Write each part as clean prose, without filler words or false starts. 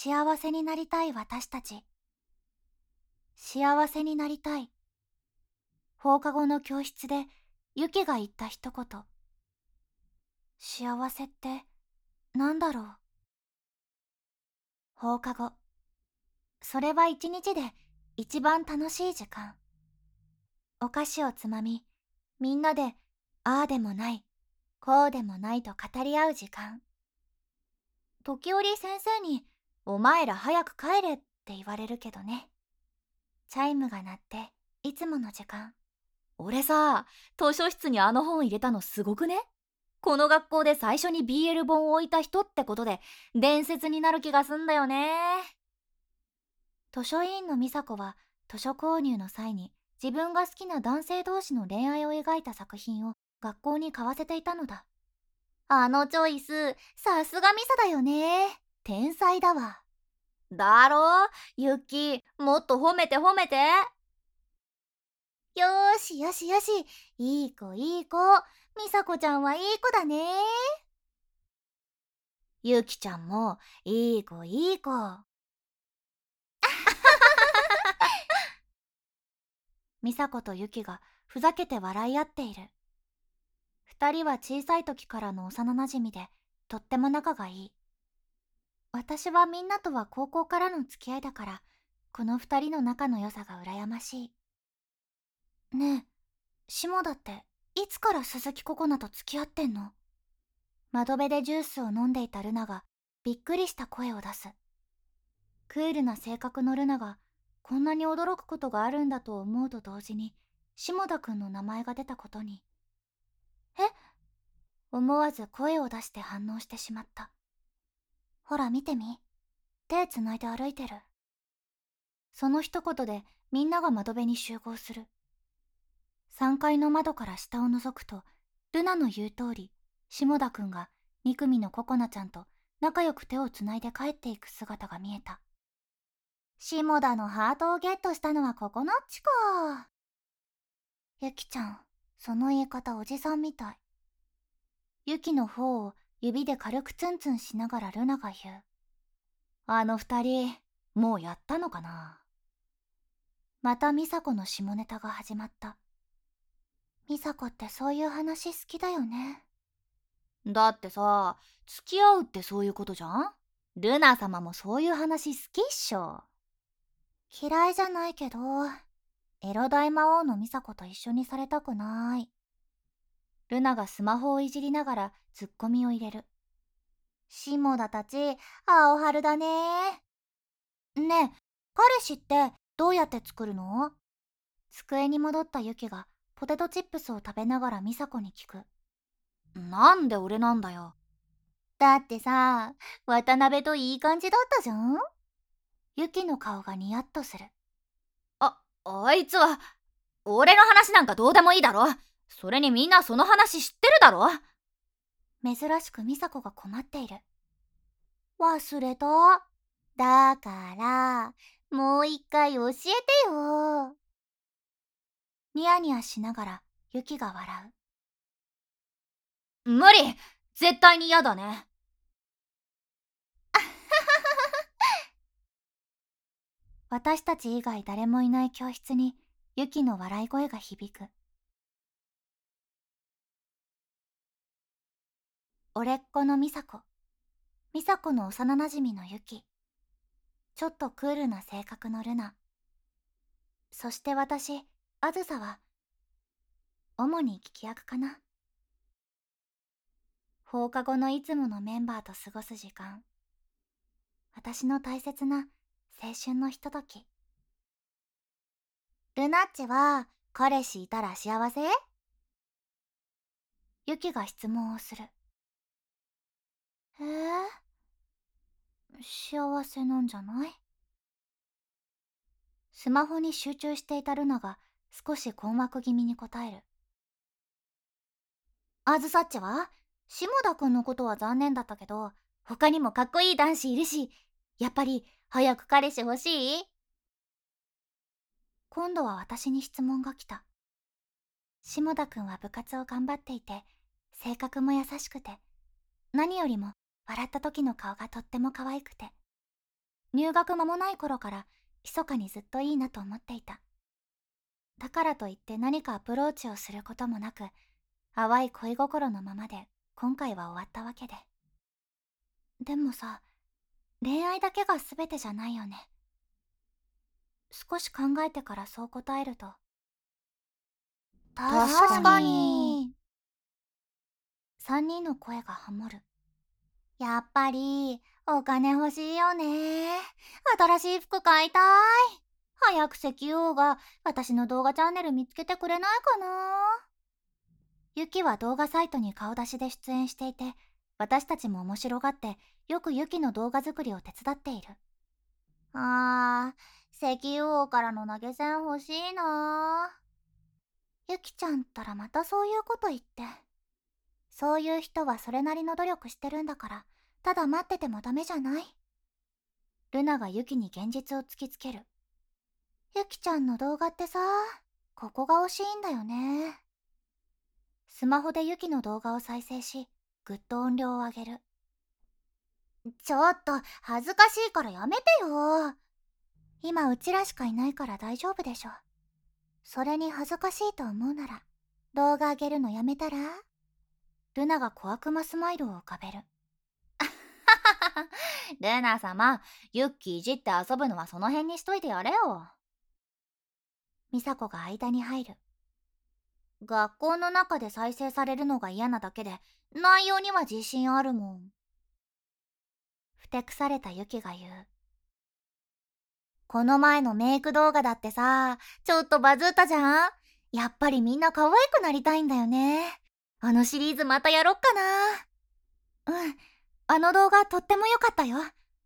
幸せになりたい私たち。幸せになりたい。放課後の教室でユキが言った一言。幸せってなんだろう。放課後。それは一日で一番楽しい時間。お菓子をつまみ、みんなでああでもない、こうでもないと語り合う時間。時折先生にお前ら早く帰れって言われるけどね。チャイムが鳴っていつもの時間。 俺さ、図書室にあの本入れたのすごくね？この学校で最初に BL 本を置いた人ってことで伝説になる気がすんだよね。 図書委員の美佐子は図書購入の際に自分が好きな男性同士の恋愛を描いた作品を学校に買わせていたのだ。あのチョイス、さすがミサだよね。天才だわ。 だろ？ユキ、もっと褒めて褒めて。 よーしよしよし、いい子いい子。ミサコちゃんはいい子だね。 ユキちゃんもいい子いい子。 ミサコとユキがふざけて笑い合っている。二人は小さい時からの幼なじみでとっても仲がいい。私はみんなとは高校からの付き合いだから、この二人の仲の良さが羨ましい。ねえ、下田っていつから鈴木ココナと付き合ってんの？窓辺でジュースを飲んでいたルナがびっくりした声を出す。クールな性格のルナがこんなに驚くことがあるんだと思うと同時に、下田くんの名前が出たことに、思わず声を出して反応してしまった。ほら見てみ。手つないで歩いてる。その一言でみんなが窓辺に集合する。3階の窓から下を覗くと、ルナの言う通り、下田くんが2組のココナちゃんと仲良く手をつないで帰っていく姿が見えた。下田のハートをゲットしたのはココナッチか。ユキちゃん、その言い方おじさんみたい。ユキの方を指で軽くツンツンしながらルナが言う。 あの二人、もうやったのかな？ またミサコの下ネタが始まった。ミサコってそういう話好きだよね。 だってさ、付き合うってそういうことじゃん？ルナ様もそういう話好きっしょ。 嫌いじゃないけど、エロ大魔王のミサコと一緒にされたくない。ルナがスマホをいじりながらツッコミを入れる。下田たち、青春だね。ねえ、彼氏ってどうやって作るの？机に戻ったユキがポテトチップスを食べながらミサコに聞く。 なんで俺なんだよ。 だってさ、渡辺といい感じだったじゃん？ユキの顔がニヤッとする。 あいつは、俺の話なんかどうでもいいだろ。それにみんなその話知ってるだろ。 珍しくミサコが困っている。忘れた。だから、もう一回教えてよ。ニヤニヤしながらユキが笑無理！絶対に嫌だね。 私たち以外誰もいない教室にユキの笑い声が響く。俺っ子のミサコ。ミサコの幼なじみのユキ。ちょっとクールな性格のルナ。そして私、あずさは、主に聞き役かな。放課後のいつものメンバーと過ごす時間。私の大切な青春のひととき。ルナッチは彼氏いたら幸せ？ユキが質問をする。幸せなんじゃない？スマホに集中していたルナが少し困惑気味に答える。あずさっちは下田くんのことは残念だったけど、他にもかっこいい男子いるし、やっぱり早く彼氏欲しい？今度は私に質問が来た。下田くんは部活を頑張っていて、性格も優しくて、何よりも笑った時の顔がとっても可愛くて、 入学間もない頃から密かにずっといいなと思っていた。だからといって何かアプローチをすることもなく、淡い恋心のままで今回は終わったわけで。でもさ、恋愛だけが全てじゃないよね。少し考えてからそう答えると、確かに。三人の声がハモる。やっぱりお金欲しいよね。新しい服買いたい。早く石油王が私の動画チャンネル見つけてくれないかな。ユキは動画サイトに顔出しで出演していて、私たちも面白がってよくユキの動画作りを手伝っている。石油王からの投げ銭欲しいな。ユキちゃんったらまたそういうこと言って。そういう人はそれなりの努力してるんだから、ただ待っててもダメじゃない。ルナがユキに現実を突きつける。ユキちゃんの動画ってさ、ここが惜しいんだよね。スマホでユキの動画を再生し、ぐっと音量を上げる。ちょっと恥ずかしいからやめてよ。今うちらしかいないから大丈夫でしょ。それに恥ずかしいと思うなら動画上げるのやめたら。ルナが小悪魔スマイルを浮かべる。 ルナ様、ユッキーいじって遊ぶのはその辺にしといてやれよ。 ミサコが間に入る。学校の中で再生されるのが嫌なだけで、内容には自信あるもん。ふてくされたユキが言う。この前のメイク動画だってさ、ちょっとバズったじゃん。やっぱりみんな可愛くなりたいんだよね。あのシリーズまたやろっかな。あの動画とっても良かったよ。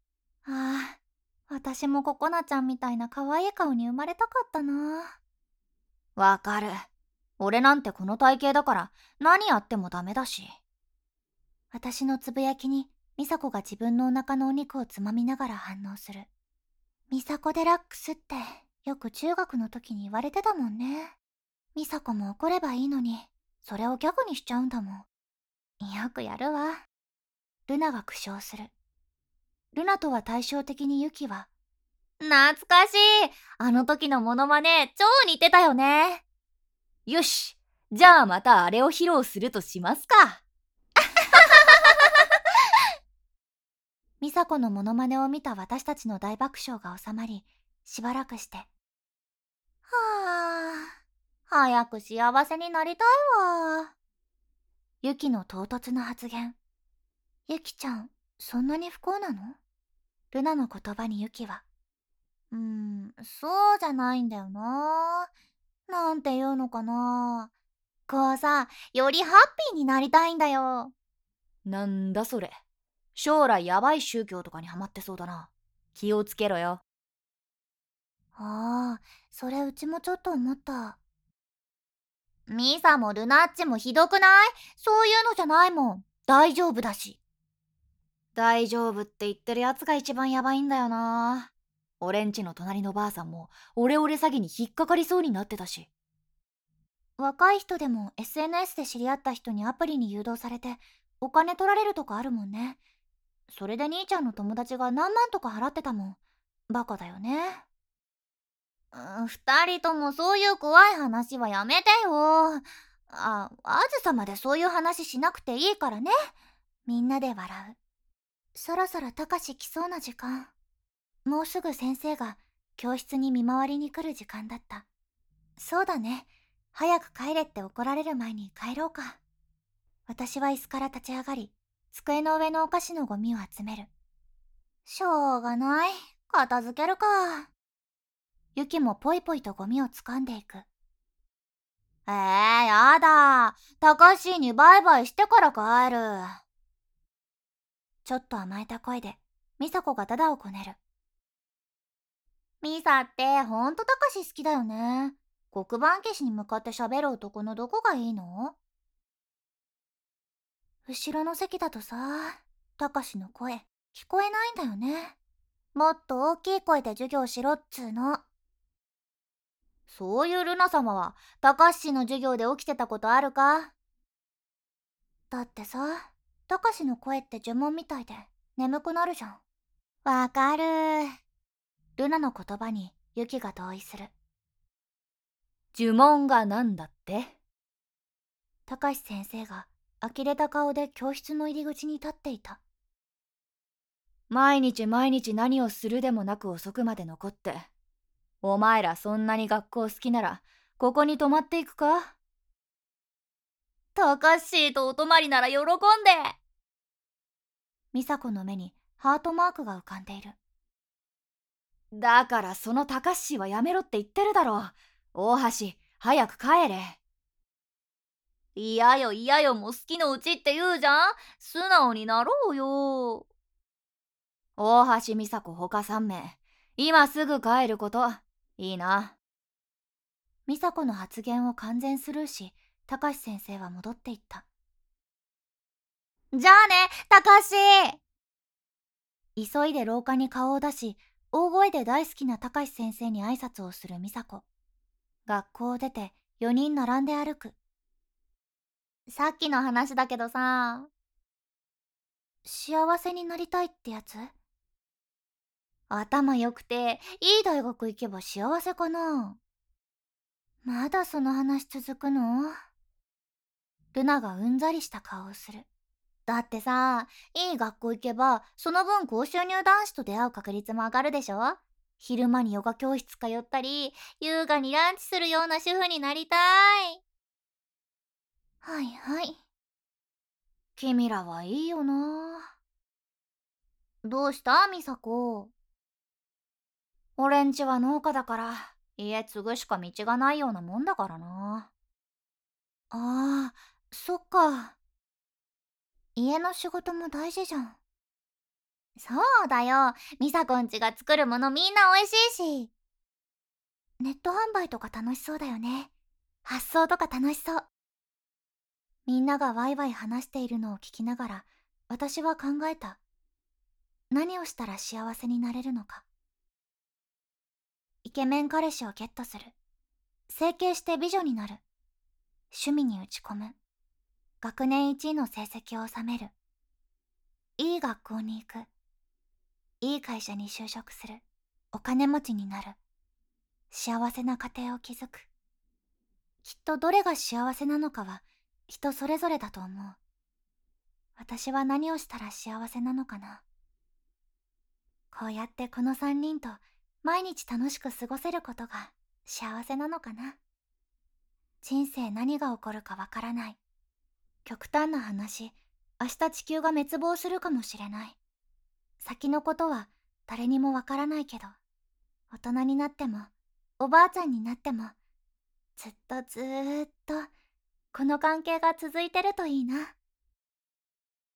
私もココナちゃんみたいな可愛い顔に生まれたかったな。 わかる。俺なんてこの体型だから何やってもダメだし。 私のつぶやきにミサコが自分のお腹のお肉をつまみながら反応する。ミサコデラックスってよく中学の時に言われてたもんね。ミサコも怒ればいいのに、それをギャグにしちゃうんだもん。よくやるわ。ルナが苦笑する。ルナとは対照的にユキは、 懐かしい。あの時のモノマネ超似てたよね。よし、じゃあまたあれを披露するとしますか。 ミサコのモノマネを見た私たちの大爆笑が収まり、しばらくして、早く幸せになりたいわ。ユキの唐突な発言。ユキちゃん、そんなに不幸なの？ルナの言葉にユキは、そうじゃないんだよな。なんて言うのかな。こうさ、よりハッピーになりたいんだよ。 なんだそれ。将来ヤバい宗教とかにハマってそうだな。気をつけろよ。 それうちもちょっと思った。 ミサもルナッチもひどくない？そういうのじゃないもん。大丈夫だし。大丈夫って言ってるやつが一番ヤバいんだよな。俺んちの隣のばあさんもオレオレ詐欺に引っかかりそうになってたし。 若い人でも SNS で知り合った人にアプリに誘導されてお金取られるとかあるもんね。それで兄ちゃんの友達が何万とか払ってたもん。バカだよね。二人ともそういう怖い話はやめてよ。あずさまでそういう話しなくていいからね。みんなで笑う。そろそろたかし来そうな時間。もうすぐ先生が教室に見回りに来る時間だった。そうだね。早く帰れって怒られる前に帰ろうか。私は椅子から立ち上がり、机の上のお菓子のゴミを集める。しょうがない。片付けるか。ユキもポイポイとゴミを掴んでいく。やだ。タカシにバイバイしてから帰る。ちょっと甘えた声で、ミサコがダダをこねる。ミサってほんとタカシ好きだよね。黒板消しに向かって喋る男のどこがいいの？後ろの席だとさ、タカシの声聞こえないんだよね。もっと大きい声で授業しろっつーの。そういうルナ様はタカシの授業で起きてたことあるか？だってさ、タカシの声って呪文みたいで眠くなるじゃん。 わかる。ルナの言葉にユキが同意する。 呪文がなんだって？ 高志先生が呆れた顔で教室の入り口に立っていた。 毎日毎日何をするでもなく遅くまで残って。お前らそんなに学校好きなら、ここに泊まっていくか？ たかっしーとお泊まりなら喜んで。 美佐子の目にハートマークが浮かんでいる。 だからそのたかっしーはやめろって言ってるだろ。大橋、早く帰れ。 嫌よ嫌よ、もう好きのうちって言うじゃん。素直になろうよ。 大橋美佐子ほか3名、今すぐ帰ること。いいな。 美佐子の発言を完全スルーし、高志先生は戻っていった。 じゃあね、たかっしー。急いで廊下に顔を出し、大声で大好きな高志先生に挨拶をする美佐子。学校を出て4人並んで歩く。 さっきの話だけどさ。 幸せになりたいってやつ？頭良くていい大学行けば幸せかな？まだその話続くの？ルナがうんざりした顔をする。 だってさ、いい学校行けばその分高収入男子と出会う確率も上がるでしょ。昼間にヨガ教室通ったり、優雅にランチするような主婦になりたい。 はいはい。 君らはいいよな。 どうした美佐子？ 俺んちは農家だから、家継ぐしか道がないようなもんだからな。 ああ、そっか。家の仕事も大事じゃん。 そうだよ。美佐子んちが作るものみんな美味しいし。 ネット販売とか楽しそうだよね。発送とか楽しそう。みんながワイワイ話しているのを聞きながら、私は考えた。何をしたら幸せになれるのか。イケメン彼氏をゲットする。整形して美女になる。趣味に打ち込む。学年1位の成績を収める。いい学校に行く。いい会社に就職する。お金持ちになる。幸せな家庭を築く。きっとどれが幸せなのかは人それぞれだと思う。私は何をしたら幸せなのかな。こうやってこの3人と毎日楽しく過ごせることが幸せなのかな。人生何が起こるかわからない。極端な話、明日地球が滅亡するかもしれない。先のことは誰にもわからないけど、大人になってもおばあちゃんになってもずっとこの関係が続いてるといいな。